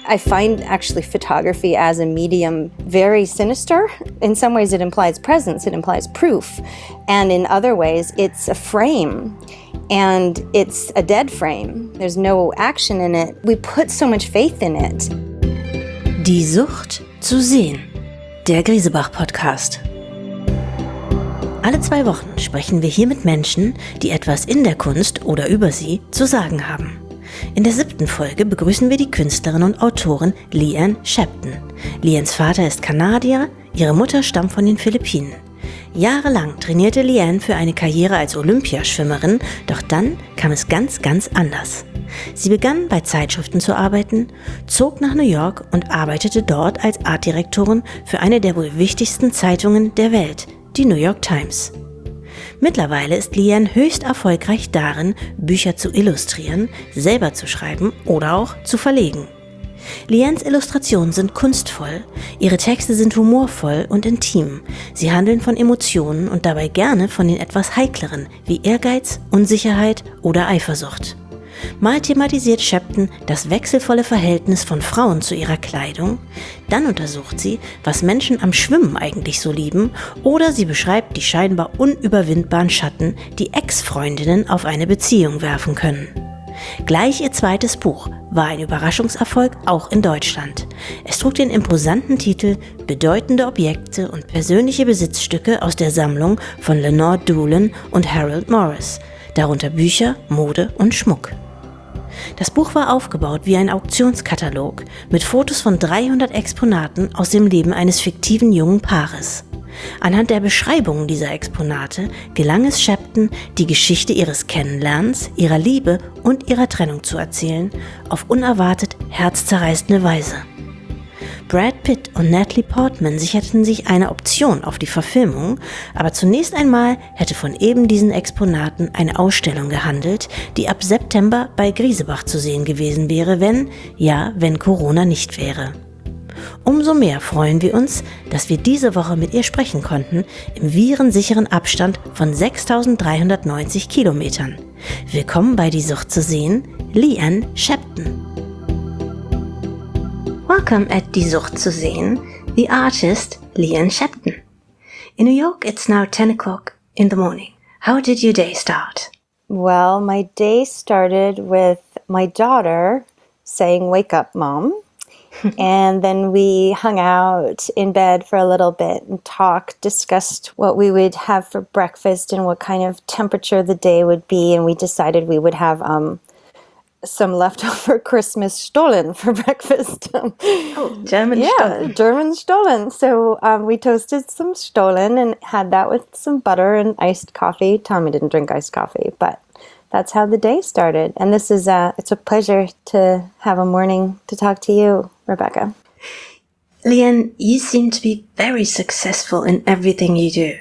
I find actually photography as a medium very sinister. In some ways it implies presence, it implies proof. And in other ways it's a frame. And it's a dead frame. There's no action in it. We put so much faith in it. Die Sucht zu sehen. Der Griesebach-Podcast. Alle 2 Wochen sprechen wir hier mit Menschen, die etwas in der Kunst oder über sie zu sagen haben. In der 7. Folge begrüßen wir die Künstlerin und Autorin Leanne Shepton. Leannes Vater ist Kanadier, ihre Mutter stammt von den Philippinen. Jahrelang trainierte Leanne für eine Karriere als Olympiaschwimmerin, doch dann kam es ganz anders. Sie begann bei Zeitschriften zu arbeiten, zog nach New York und arbeitete dort als Artdirektorin für eine der wohl wichtigsten Zeitungen der Welt, die New York Times. Mittlerweile ist Leanne höchst erfolgreich darin, Bücher zu illustrieren, selber zu schreiben oder auch zu verlegen. Leannes Illustrationen sind kunstvoll, ihre Texte sind humorvoll und intim. Sie handeln von Emotionen und dabei gerne von den etwas heikleren, wie Ehrgeiz, Unsicherheit oder Eifersucht. Mal thematisiert Shepton das wechselvolle Verhältnis von Frauen zu ihrer Kleidung, dann untersucht sie, was Menschen am Schwimmen eigentlich so lieben, oder sie beschreibt die scheinbar unüberwindbaren Schatten, die Ex-Freundinnen auf eine Beziehung werfen können. Gleich ihr zweites Buch war ein Überraschungserfolg auch in Deutschland. Es trug den imposanten Titel Bedeutende Objekte und persönliche Besitzstücke aus der Sammlung von Lenore Doolan und Harold Morris, darunter Bücher, Mode und Schmuck. Das Buch war aufgebaut wie ein Auktionskatalog mit Fotos von 300 Exponaten aus dem Leben eines fiktiven jungen Paares. Anhand der Beschreibungen dieser Exponate gelang es Shepton, die Geschichte ihres Kennenlernens, ihrer Liebe und ihrer Trennung zu erzählen, auf unerwartet herzzerreißende Weise. Brad Pitt und Natalie Portman sicherten sich eine Option auf die Verfilmung, aber zunächst einmal hätte von eben diesen Exponaten eine Ausstellung gehandelt, die ab September bei Griesebach zu sehen gewesen wäre, wenn Corona nicht wäre. Umso mehr freuen wir uns, dass wir diese Woche mit ihr sprechen konnten, im virensicheren Abstand von 6.390 Kilometern. Willkommen bei Die Sucht zu sehen, Leanne Shepton. Welcome at Die Sucht zu sehen, the artist Leanne Shepton. In New York, it's now 10 o'clock in the morning. How did your day start? Well, my day started with my daughter saying, "Wake up, Mom." And then we hung out in bed for a little bit and talked, discussed what we would have for breakfast and what kind of temperature the day would be. And we decided we would have some leftover Christmas Stollen for breakfast. German Stollen. Yeah, German Stollen. So we toasted some Stollen and had that with some butter and iced coffee. Tommy didn't drink iced coffee, but that's how the day started. And this is it's a pleasure to have a morning to talk to you, Rebecca. Leanne, you seem to be very successful in everything you do.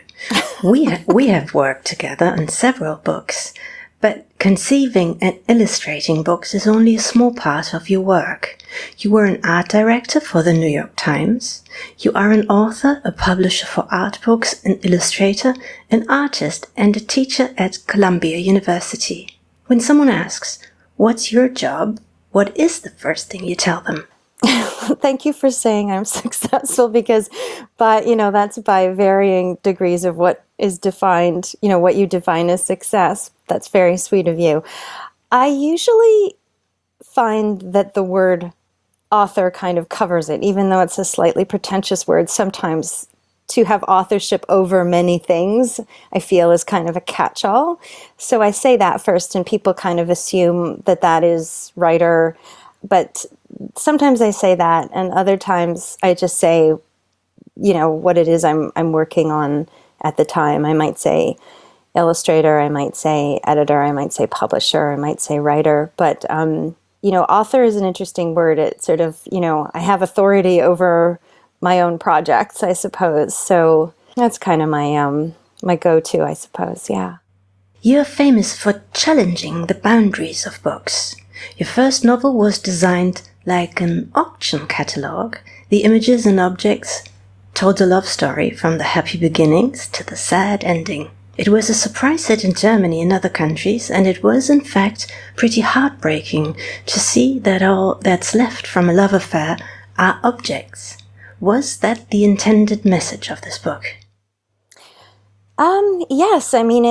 We have worked together on several books, but conceiving and illustrating books is only a small part of your work. You were an art director for the New York Times. You are an author, a publisher for art books, an illustrator, an artist, and a teacher at Columbia University. When someone asks, "What's your job?" what is the first thing you tell them? Thank you for saying I'm successful because, that's by varying degrees of what is defined, what you define as success. That's very sweet of you. I usually find that the word author kind of covers it, even though it's a slightly pretentious word. Sometimes to have authorship over many things, I feel, is kind of a catch-all. So I say that first, and people kind of assume that is writer. But sometimes I say that, and other times I just say, what it is I'm working on at the time. I might say illustrator, I might say editor, I might say publisher, I might say writer. But, author is an interesting word. It sort of, I have authority over my own projects, I suppose. So that's kind of my go-to, I suppose, yeah. You're famous for challenging the boundaries of books. Your first novel was designed like an auction catalogue. The images and objects told a love story from the happy beginnings to the sad ending. It was a surprise hit in Germany and other countries, and it was, in fact, pretty heartbreaking to see that all that's left from a love affair are objects. Was that the intended message of this book? Yes, I mean,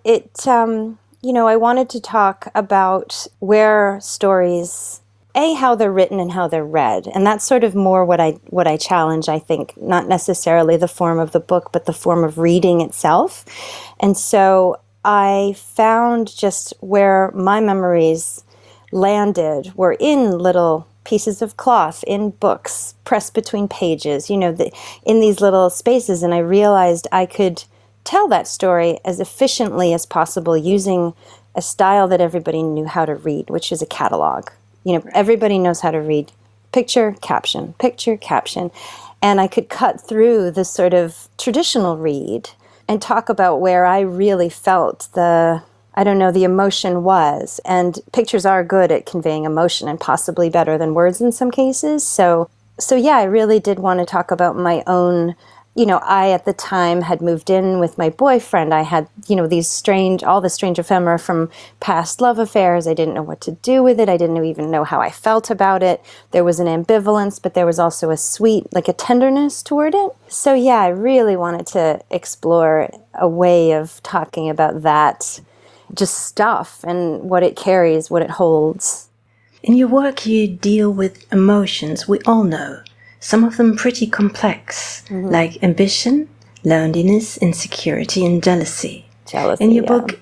I wanted to talk about where stories, how they're written and how they're read. And that's sort of more what I challenge, I think, not necessarily the form of the book, but the form of reading itself. And so I found just where my memories landed were in little pieces of cloth, in books, pressed between pages, in these little spaces. And I realized I could tell that story as efficiently as possible using a style that everybody knew how to read, which is a catalog. Everybody knows how to read picture, caption, picture, caption. And I could cut through the sort of traditional read and talk about where I really felt the emotion was. And pictures are good at conveying emotion and possibly better than words in some cases. So yeah, I really did want to talk about my own. I at the time had moved in with my boyfriend. I had, all the strange ephemera from past love affairs. I didn't know what to do with it. I didn't even know how I felt about it. There was an ambivalence, but there was also a sweet, like a tenderness toward it. So yeah, I really wanted to explore a way of talking about that, just stuff and what it carries, what it holds. In your work, you deal with emotions we all know. Some of them pretty complex, like ambition, loneliness, insecurity, and jealousy. Jealousy, in your book,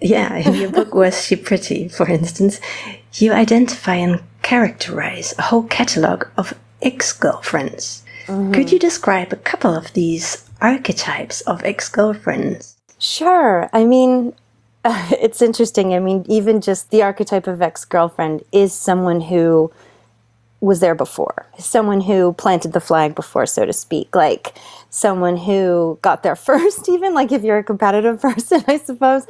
Was She Pretty, for instance, you identify and characterize a whole catalogue of ex-girlfriends. Could you describe a couple of these archetypes of ex-girlfriends? Sure. I mean, it's interesting. I mean, even just the archetype of ex-girlfriend is someone who was there before, someone who planted the flag before, so to speak, like someone who got there first, even like if you're a competitive person, I suppose.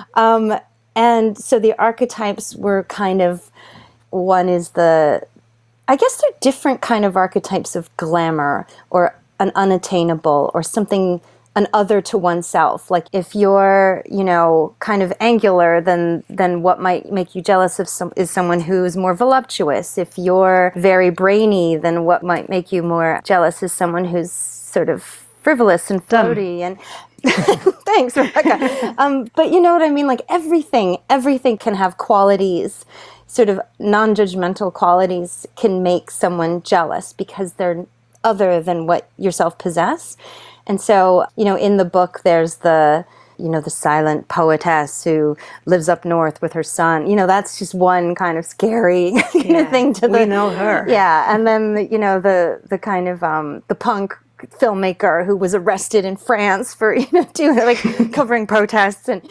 And so the archetypes were kind of, one is I guess they're different kind of archetypes of glamour or an unattainable or something, an other to oneself. Like if you're, kind of angular, then what might make you jealous is someone who's more voluptuous. If you're very brainy, then what might make you more jealous is someone who's sort of frivolous and floaty. And thanks, Rebecca. But you know what I mean? Like everything can have qualities, sort of non-judgmental qualities can make someone jealous because they're other than what yourself possess. And so, in the book, there's the silent poetess who lives up north with her son. That's just one kind of scary thing to we know her. Yeah. And then, the kind of, the punk filmmaker who was arrested in France for, covering protests and,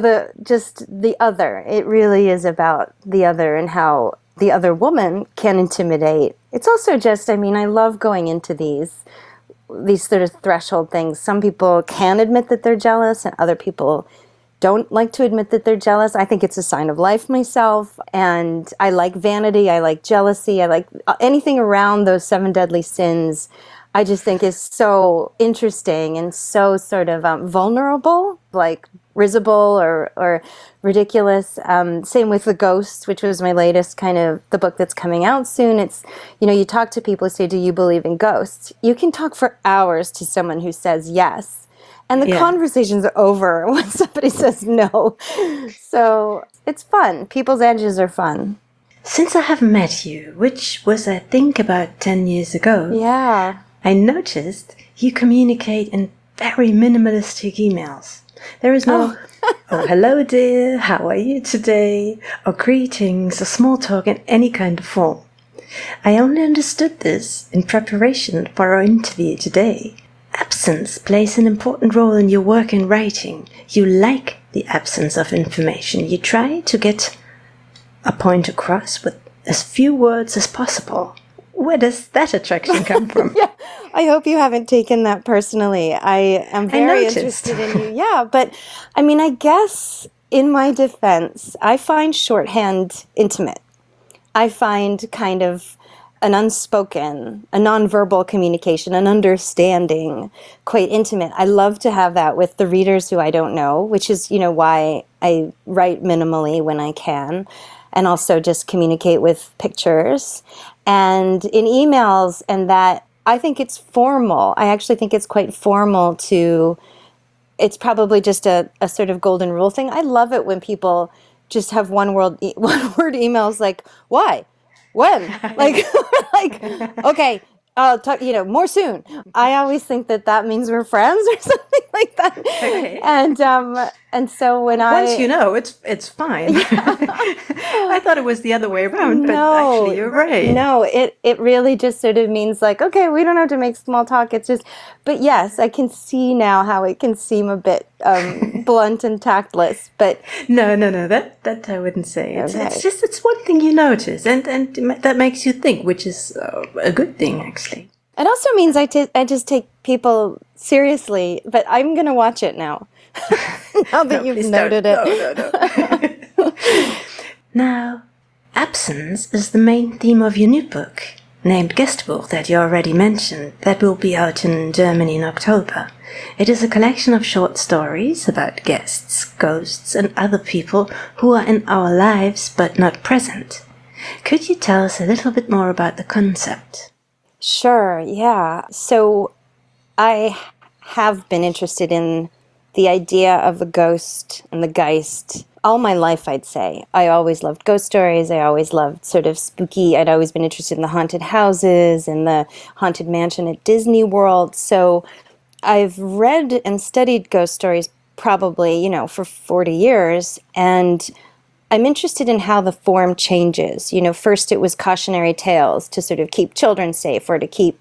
the other. It really is about the other and how the other woman can intimidate. It's also just, I love going into these sort of threshold things. Some people can admit that they're jealous and other people don't like to admit that they're jealous. I think it's a sign of life myself. And I like vanity. I like jealousy. I like anything around those 7 deadly sins. I just think is so interesting and so sort of vulnerable, like risible or ridiculous. Same with The Ghost, which was my latest kind of the book that's coming out soon. It's, you talk to people who say, do you believe in ghosts? You can talk for hours to someone who says yes. And the conversation's over when somebody says no. So it's fun. People's edges are fun. Since I have met you, which was, I think, about 10 years ago. Yeah. I noticed you communicate in very minimalistic emails. There is no, oh, hello dear, how are you today? Or greetings or small talk in any kind of form. I only understood this in preparation for our interview today. Absence plays an important role in your work in writing. You like the absence of information. You try to get a point across with as few words as possible. Where does that attraction come from? Yeah, I hope you haven't taken that personally. I am very interested in you. Yeah, but I guess in my defense, I find shorthand intimate. I find kind of an unspoken, a nonverbal communication, an understanding, quite intimate. I love to have that with the readers who I don't know, which is, why I write minimally when I can, and also just communicate with pictures. And in emails, and that, I think it's formal. I actually think it's quite formal it's probably just a sort of golden rule thing. I love it when people just have one word emails like, why? When? Like, okay, I'll talk, more soon. I always think that means we're friends or something like that. Okay. And so when once it's fine. I thought it was the other way around, but actually you're right. No, it really just sort of means like, okay, we don't have to make small talk. It's just, but yes, I can see now how it can seem a bit blunt and tactless. But no, that I wouldn't say. Okay. It's one thing you notice, and that makes you think, which is a good thing actually. It also means I just take people seriously, but I'm going to watch it now. Now that you've noted it. No. Now, absence is the main theme of your new book, named Gästebuch, that you already mentioned, that will be out in Germany in October. It is a collection of short stories about guests, ghosts, and other people who are in our lives but not present. Could you tell us a little bit more about the concept? Sure, yeah. So I have been interested in the idea of the ghost and the Geist all my life, I'd say. I always loved ghost stories. I always loved sort of spooky. I'd always been interested in the haunted houses and the haunted mansion at Disney World. So I've read and studied ghost stories probably, for 40 years. And I'm interested in how the form changes. First it was cautionary tales to sort of keep children safe or to keep,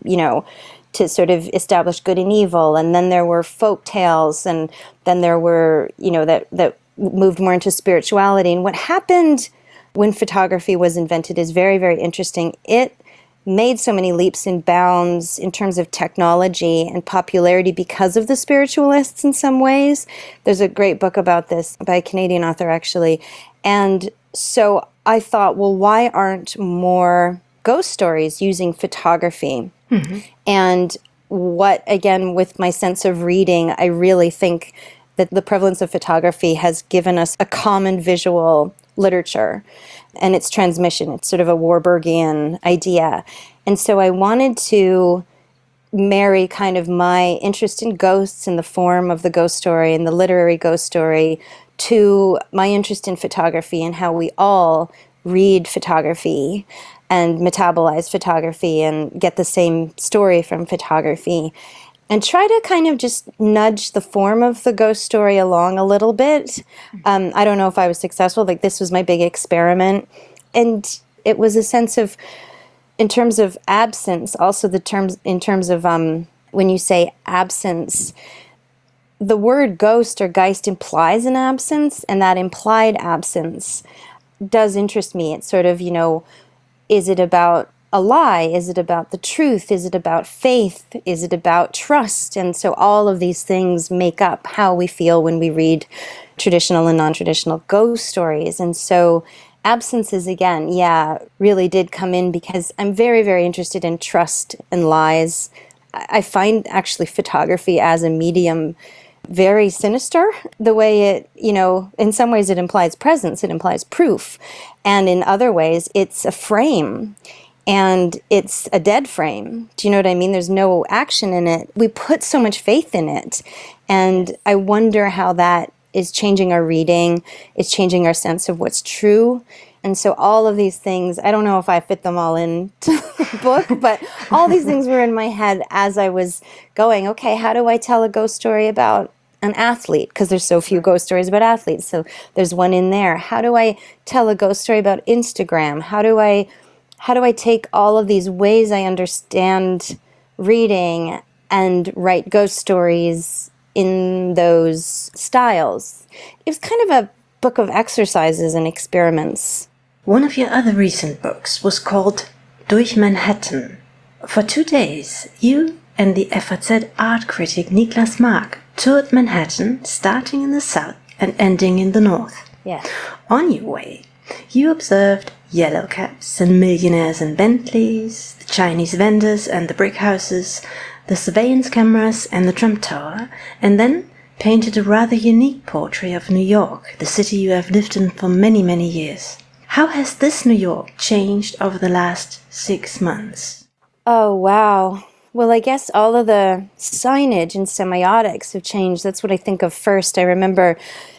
to sort of establish good and evil. And then there were folk tales, and then there were, that moved more into spirituality. And what happened when photography was invented is very, very interesting. It made so many leaps and bounds in terms of technology and popularity because of the spiritualists in some ways. There's a great book about this by a Canadian author, actually. And so I thought, well, why aren't more ghost stories using photography? Mm-hmm. And what, again, with my sense of reading, I really think that the prevalence of photography has given us a common visual literature and its transmission. It's sort of a Warburgian idea. And so I wanted to marry kind of my interest in ghosts in the form of the ghost story and the literary ghost story to my interest in photography and how we all read photography and metabolize photography and get the same story from photography, and try to kind of just nudge the form of the ghost story along a little bit. I don't know if I was successful. Like, this was my big experiment. And it was a sense of, in terms of absence, also in terms of when you say absence, the word ghost or Geist implies an absence, and that implied absence does interest me. It's sort of, is it about a lie? Is it about the truth? Is it about faith? Is it about trust? And so all of these things make up how we feel when we read traditional and non-traditional ghost stories. And so absences, again, really did come in because I'm very, very interested in trust and lies. I find actually photography as a medium very sinister, the way it, in some ways it implies presence, it implies proof. And in other ways, it's a frame. And it's a dead frame. Do you know what I mean? There's no action in it. We put so much faith in it. And I wonder how that is changing our reading. It's changing our sense of what's true. And so all of these things, I don't know if I fit them all into the book, but all these things were in my head as I was going, okay, how do I tell a ghost story about an athlete? Because there's so few ghost stories about athletes. So there's one in there. How do I tell a ghost story about Instagram? How do I take all of these ways I understand reading and write ghost stories in those styles? It was kind of a book of exercises and experiments. One of your other recent books was called Durch Manhattan. For 2 days, you and the FAZ art critic Niklas Mark toured Manhattan, starting in the south and ending in the north. Yeah. On your way, you observed yellow cabs and millionaires in Bentleys, the Chinese vendors and the brick houses, the surveillance cameras and the Trump Tower, and then painted a rather unique portrait of New York, the city you have lived in for many, many years. How has this New York changed over the last 6 months? Oh, wow. Well, I guess all of the signage and semiotics have changed. That's what I think of first. I remember,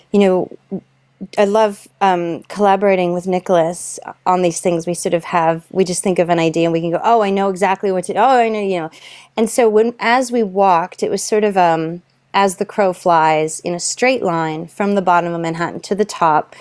I love collaborating with Nicholas on these things. We just think of an idea and we can go, oh, I know exactly what to do. Oh, I know. And so as we walked, it was sort of as the crow flies in a straight line from the bottom of Manhattan to the top,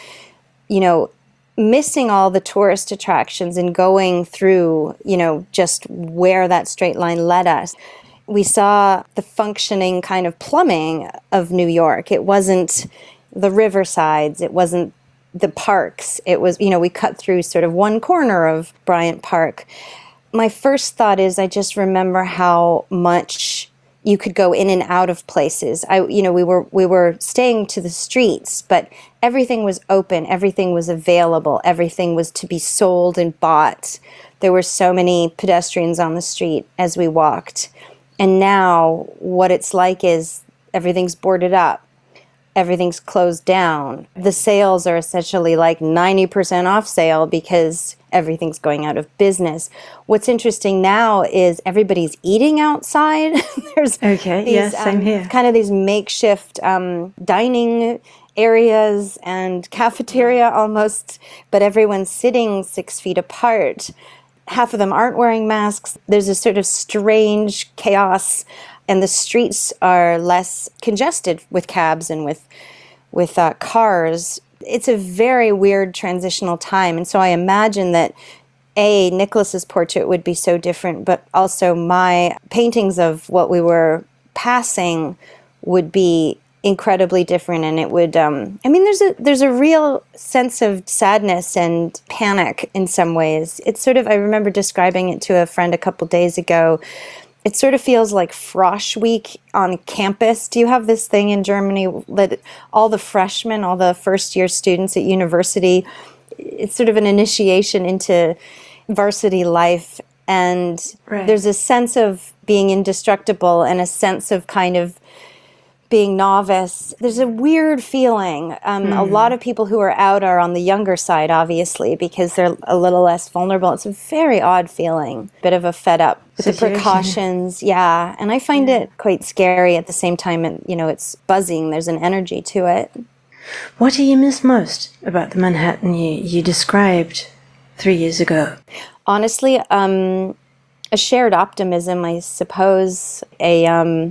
missing all the tourist attractions and going through, just where that straight line led us. We saw the functioning kind of plumbing of New York. It wasn't the riversides. It wasn't the parks. It was, we cut through sort of one corner of Bryant Park. My first thought is I just remember how much you could go in and out of places. We were staying to the streets, but everything was open, everything was available, everything was to be sold and bought. There were so many pedestrians on the street as we walked. And now what it's like is everything's boarded up. Everything's closed down. The sales are essentially like 90% off sale because everything's going out of business. What's interesting now is everybody's eating outside. There's same here. Kind of these makeshift dining areas and cafeteria almost, but everyone's sitting 6 feet apart. Half of them aren't wearing masks. There's a sort of strange chaos. And the streets are less congested with cabs and with cars. It's a very weird transitional time. And so I imagine that, Nicholas's portrait would be so different, but also my paintings of what we were passing would be incredibly different. And it would, there's a real sense of sadness and panic in some ways. It's sort of, I remember describing it to a friend a couple days ago. It sort of feels like Frosh Week on campus. Do you have this thing in Germany that all the freshmen, all the first-year students at university, it's sort of an initiation into varsity life. And There's a sense of being indestructible and a sense of kind of being novice. There's a weird feeling. A lot of people who are out are on the younger side, obviously, because they're a little less vulnerable. It's a very odd feeling, bit of a fed up with the precautions. Yeah, and I find it quite scary at the same time. And, it's buzzing. There's an energy to it. What do you miss most about the Manhattan you described 3 years ago? Honestly, a shared optimism, I suppose, a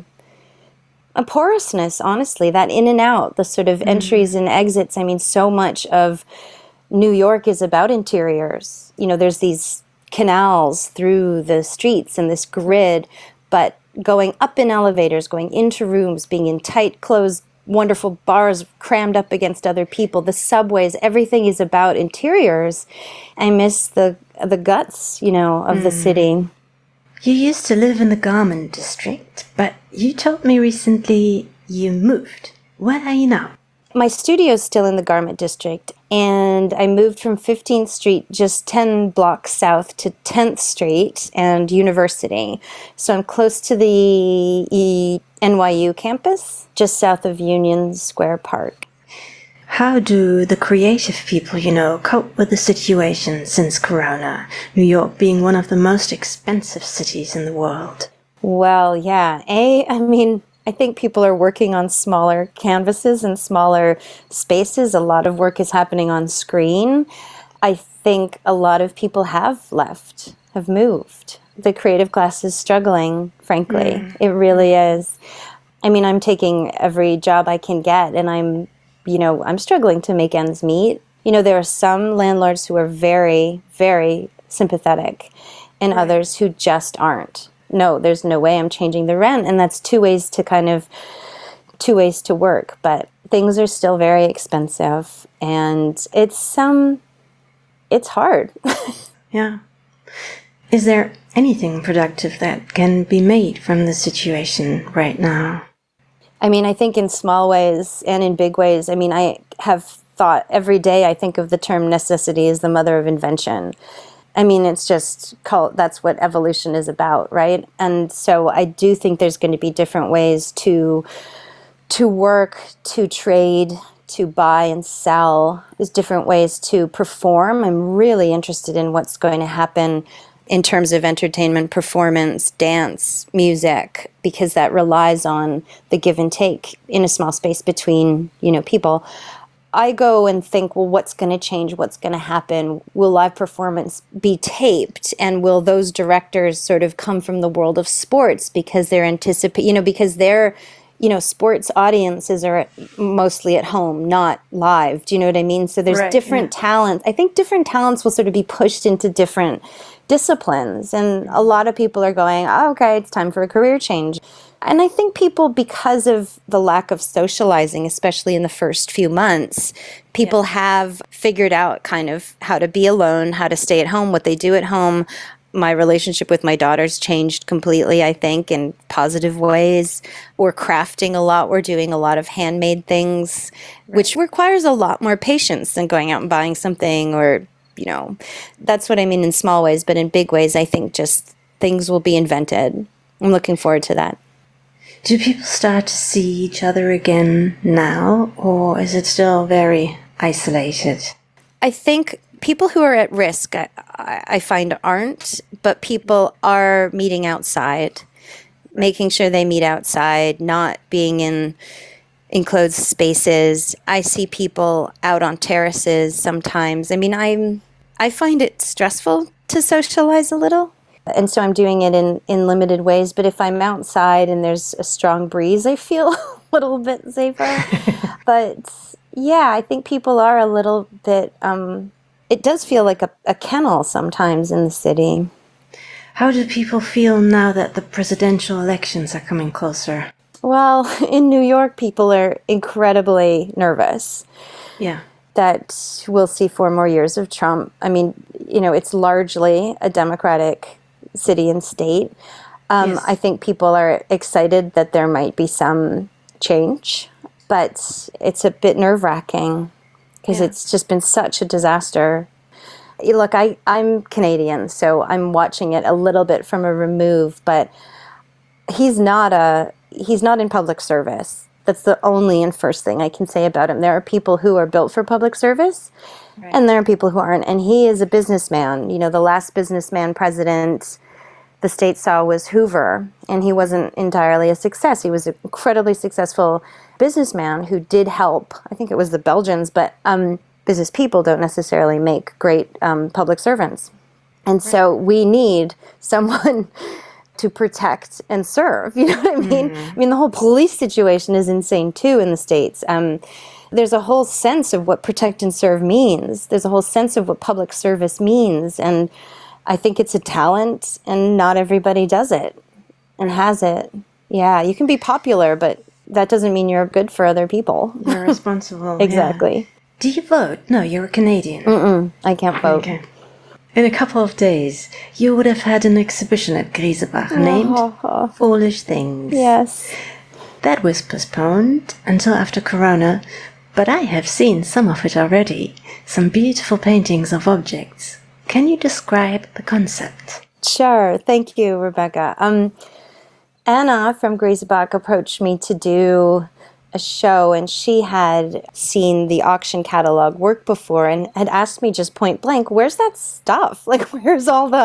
porousness, honestly, that in and out, the sort of entries and exits. I mean, so much of New York is about interiors. There's these canals through the streets and this grid, but going up in elevators, going into rooms, being in tight, closed, wonderful bars crammed up against other people, the subways, everything is about interiors. I miss the guts, of the city. You used to live in the garment district, but you told me recently you moved. Where are you now? My studio's still in the garment district, and I moved from 15th Street, just 10 blocks south, to 10th Street and University. So I'm close to the NYU campus, just south of Union Square Park. How do the creative people cope with the situation since Corona, New York being one of the most expensive cities in the world? Well, yeah. I think people are working on smaller canvases and smaller spaces. A lot of work is happening on screen. I think a lot of people have left, have moved. The creative class is struggling, frankly. It really is. I'm taking every job I can get, and I'm struggling to make ends meet. There are some landlords who are very, very sympathetic and others who just aren't. No, there's no way I'm changing the rent. And that's two ways to work. But things are still very expensive and it's hard. Yeah. Is there anything productive that can be made from the situation right now? I think in small ways and in big ways. I have thought every day I think of the term necessity as the mother of invention. I mean, it's just that's what evolution is about, right? And so I do think there's going to be different ways to work, to trade, to buy and sell. There's different ways to perform. I'm really interested in what's going to happen in terms of entertainment, performance, dance, music, because that relies on the give and take in a small space between, people. I go and think, well, what's going to change? What's going to happen? Will live performance be taped? And will those directors sort of come from the world of sports because they're because they're, sports audiences are mostly at home, not live. Do you know what I mean? So there's different talents. I think different talents will sort of be pushed into different disciplines. And a lot of people are going, oh, okay, it's time for a career change. And I think people, because of the lack of socializing, especially in the first few months, people have figured out kind of how to be alone, how to stay at home, what they do at home. My relationship with my daughter's changed completely, I think, in positive ways. We're crafting a lot. We're doing a lot of handmade things, which requires a lot more patience than going out and buying something or, that's what I mean in small ways. But in big ways, I think just things will be invented. I'm looking forward to that. Do people start to see each other again now, or is it still very isolated? I think people who are at risk, I find aren't, but people are meeting outside, making sure they meet outside, not being in enclosed spaces. I see people out on terraces sometimes. I mean, I find it stressful to socialize a little. And so I'm doing it in limited ways. But if I'm outside and there's a strong breeze, I feel a little bit safer. But yeah, I think people are a little bit, it does feel like a kennel sometimes in the city. How do people feel now that the presidential elections are coming closer? Well, in New York, people are incredibly nervous. Yeah. That we'll see 4 more years of Trump. I mean, it's largely a Democratic city and state. Yes. I think people are excited that there might be some change, but it's a bit nerve-wracking because it's just been such a disaster. Look, I'm Canadian, so I'm watching it a little bit from a remove, but he's not in public service. That's the only and first thing I can say about him. There are people who are built for public service, and there are people who aren't. And he is a businessman. The last businessman president the state saw was Hoover, and he wasn't entirely a success. He was an incredibly successful businessman who did help. I think it was the Belgians, but business people don't necessarily make great public servants. And so we need someone to protect and serve. You know what I mean? I mean, the whole police situation is insane too in the States. There's a whole sense of what protect and serve means. There's a whole sense of what public service means. And I think it's a talent, and not everybody does it and has it. Yeah, you can be popular, but that doesn't mean you're good for other people. You're responsible. Exactly. Yeah. Do you vote? No, you're a Canadian. I can't vote. Okay. In a couple of days, you would have had an exhibition at Griesebach named Foolish Things. Yes. That was postponed until after Corona, but I have seen some of it already. Some beautiful paintings of objects. Can you describe the concept? Sure. Thank you, Rebecca. Anna from Griesebach approached me to do a show, and she had seen the auction catalog work before and had asked me just point blank, where's that stuff? Like, where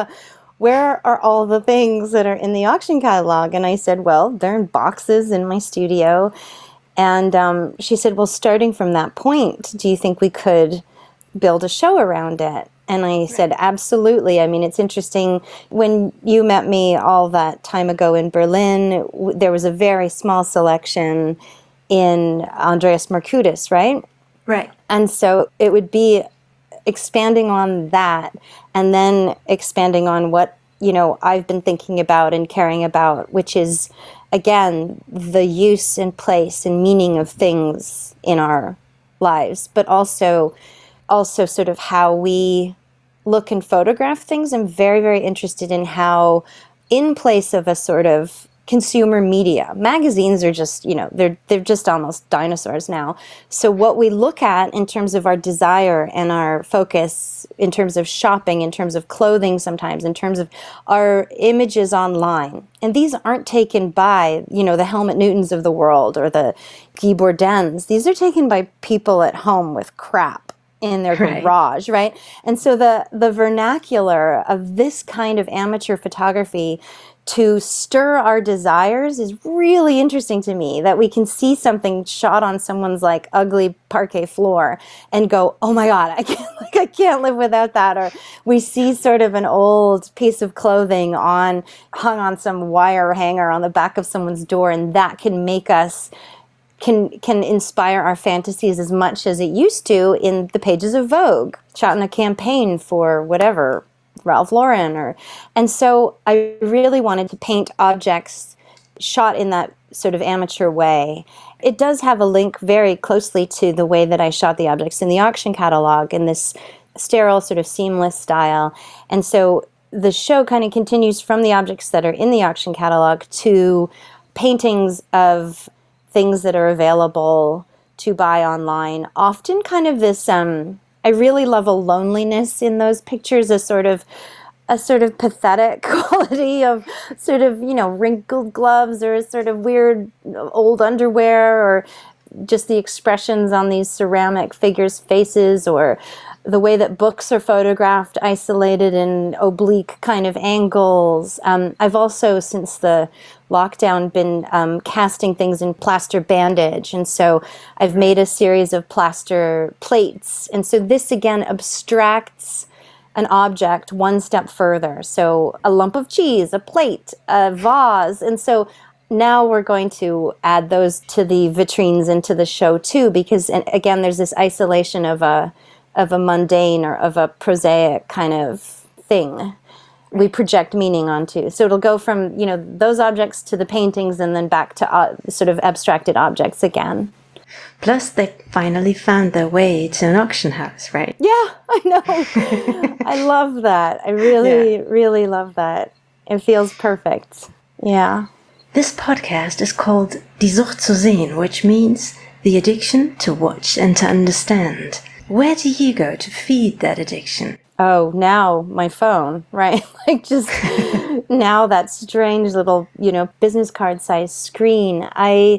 are all the things that are in the auction catalog? And I said, well, they're in boxes in my studio. And she said, well, starting from that point, do you think we could build a show around it? And I said, absolutely. I mean, it's interesting. When you met me all that time ago in Berlin, there was a very small selection in Andreas Markudis, right? Right. And so it would be expanding on that and then expanding on what, I've been thinking about and caring about, which is, again, the use and place and meaning of things in our lives, but also sort of how we look and photograph things. I'm very, very interested in how, in place of a sort of consumer media. Magazines are just, they're just almost dinosaurs now. So what we look at in terms of our desire and our focus, in terms of shopping, in terms of clothing sometimes, in terms of our images online, and these aren't taken by, the Helmut Newtons of the world or the Guy Bourdins. These are taken by people at home with crap in their garage, right? And so the vernacular of this kind of amateur photography to stir our desires is really interesting to me, that we can see something shot on someone's like ugly parquet floor and go, oh my God, I can't live without that. Or we see sort of an old piece of clothing hung on some wire hanger on the back of someone's door, and that can make us can inspire our fantasies as much as it used to in the pages of Vogue, shot in a campaign for whatever, Ralph Lauren. And so I really wanted to paint objects shot in that sort of amateur way. It does have a link very closely to the way that I shot the objects in the auction catalog, in this sterile sort of seamless style. And so the show kind of continues from the objects that are in the auction catalog to paintings of things that are available to buy online. Often kind of this, I really love a loneliness in those pictures, a sort of pathetic quality of sort of, wrinkled gloves or sort of weird old underwear, or just the expressions on these ceramic figures' faces, or the way that books are photographed, isolated in oblique kind of angles. I've also, since the lockdown, been casting things in plaster bandage. And so I've made a series of plaster plates. And so this, again, abstracts an object one step further. So a lump of cheese, a plate, a vase. And so now we're going to add those to the vitrines and to the show too, because, and again, there's this isolation of a mundane or of a prosaic kind of thing we project meaning onto. So it'll go from, those objects to the paintings, and then back to sort of abstracted objects again. Plus, they finally found their way to an auction house, right? Yeah, I know. I love that. I really, really love that. It feels perfect. Yeah. This podcast is called Die Sucht zu sehen, which means the addiction to watch and to understand. Where do you go to feed that addiction? Oh, now my phone, right? Like just now that strange little, business card size screen. I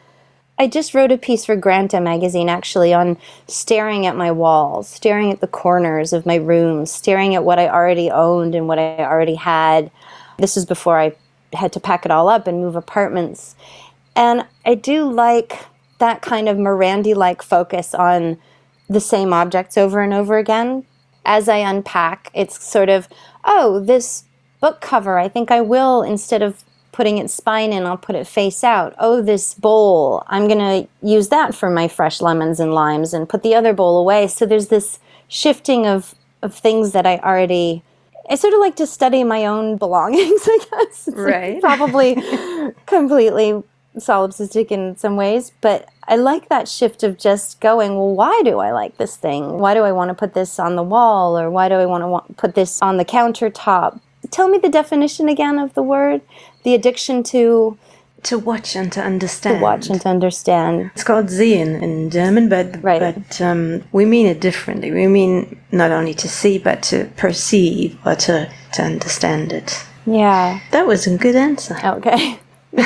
just wrote a piece for Granta magazine actually on staring at my walls, staring at the corners of my rooms, staring at what I already owned and what I already had. This was before I had to pack it all up and move apartments. And I do like that kind of Morandi-like focus on the same objects over and over again. As I unpack, it's sort of, oh, this book cover, I think I will, instead of putting its spine in, I'll put it face out. Oh, this bowl, I'm going to use that for my fresh lemons and limes and put the other bowl away. So there's this shifting of things that I sort of like to study my own belongings, I guess. It's right. Probably completely solipsistic in some ways, but I like that shift of just going, well, why do I like this thing? Why do I want to put this on the wall? Or why do I want to put this on the countertop? Tell me the definition again of the word. The addiction to watch and to understand. To watch and to understand. It's called sehen in German, but we mean it differently. We mean not only to see, but to perceive or to understand it. Yeah. That was a good answer. Okay.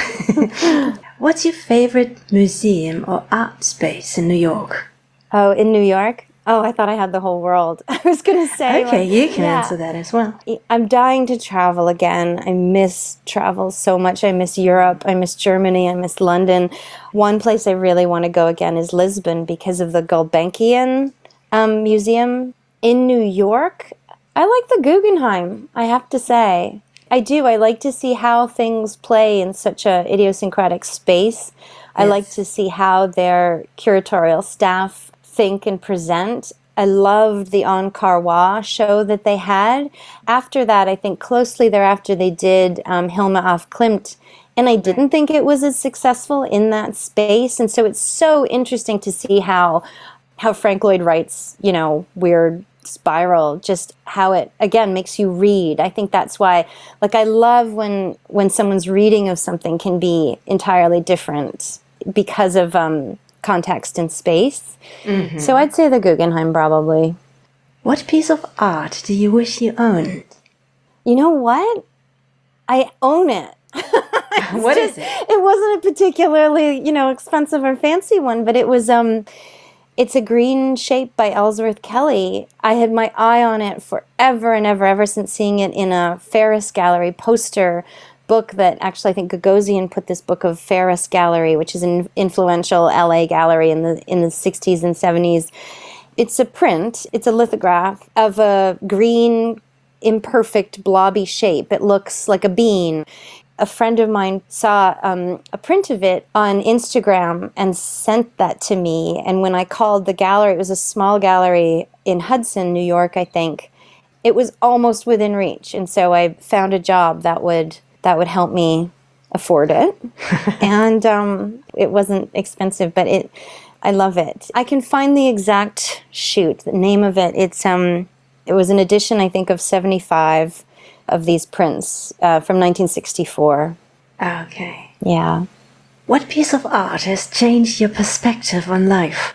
What's your favorite museum or art space in New York? Oh, in New York? Oh, I thought I had the whole world. I was going to say. Okay, you can answer that as well. I'm dying to travel again. I miss travel so much. I miss Europe. I miss Germany. I miss London. One place I really want to go again is Lisbon because of the Gulbenkian Museum. In New York, I like the Guggenheim, I have to say. I do. I like to see how things play in such a idiosyncratic space. I like to see how their curatorial staff think and present. I loved the Ankara show that they had. After that, I think closely thereafter, they did Hilma af Klint. And I didn't think it was as successful in that space. And so it's so interesting to see how Frank Lloyd Wright's, weird spiral, just how it, again, makes you read. I think that's why, like, I love when someone's reading of something can be entirely different because of context and space. Mm-hmm. So I'd say the Guggenheim, probably. What piece of art do you wish you owned? You know what? I own it. What is it? It wasn't a particularly, expensive or fancy one, but it was, it's a green shape by Ellsworth Kelly. I had my eye on it forever and ever since seeing it in a Ferris Gallery poster book that actually I think Gagosian put this book of Ferris Gallery, which is an influential LA gallery in the 60s and 70s. It's a print, it's a lithograph of a green, imperfect, blobby shape. It looks like a bean. A friend of mine saw a print of it on Instagram and sent that to me. And when I called the gallery, it was a small gallery in Hudson, New York, I think. It was almost within reach. And so I found a job that would help me afford it. And it wasn't expensive, but I love it. I can find the exact shoot, the name of it. It was an edition, I think, of 75 of these prints from 1964. Okay. Yeah. What piece of art has changed your perspective on life?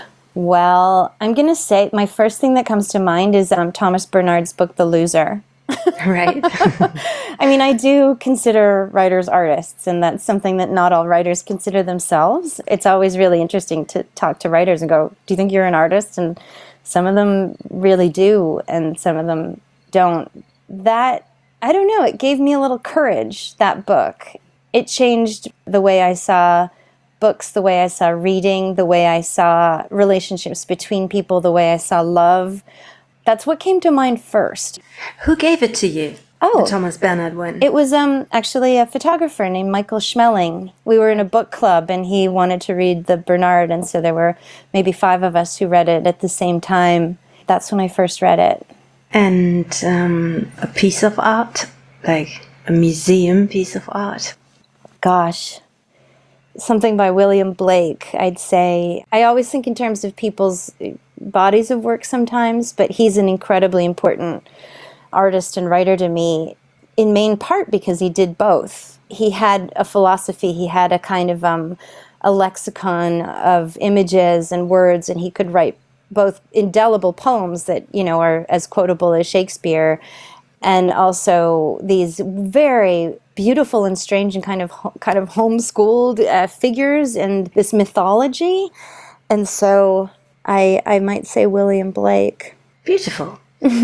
Well, I'm going to say my first thing that comes to mind is Thomas Bernhard's book, The Loser. Right. I mean, I do consider writers artists, and that's something that not all writers consider themselves. It's always really interesting to talk to writers and go, do you think you're an artist? And some of them really do, and some of them don't. That, I don't know, it gave me a little courage, that book. It changed the way I saw books, the way I saw reading, the way I saw relationships between people, the way I saw love. That's what came to mind first. Who gave it to you? Oh, the Thomas Bernhard one. It was actually a photographer named Michael Schmeling. We were in a book club and he wanted to read the Bernhard, and so there were maybe 5 of us who read it at the same time. That's when I first read it. And a piece of art, like a museum piece of art? Gosh, something by William Blake, I'd say. I always think in terms of people's bodies of work sometimes, but he's an incredibly important artist and writer to me, in main part because he did both. He had a philosophy, he had a kind of a lexicon of images and words, and he could write both indelible poems that, are as quotable as Shakespeare, and also these very beautiful and strange and kind of homeschooled figures and this mythology. And so I might say William Blake. Beautiful.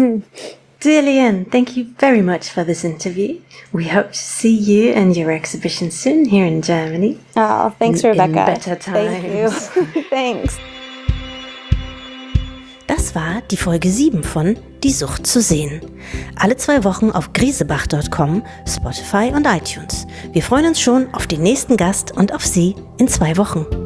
Dear Leanne, thank you very much for this interview. We hope to see you and your exhibition soon here in Germany. Oh, thanks, Rebecca. In better times. Thank you. Thanks. Das war die Folge 7 von Die Sucht zu sehen. Alle 2 Wochen auf griesebach.com, Spotify und iTunes. Wir freuen uns schon auf den nächsten Gast und auf Sie in 2 Wochen.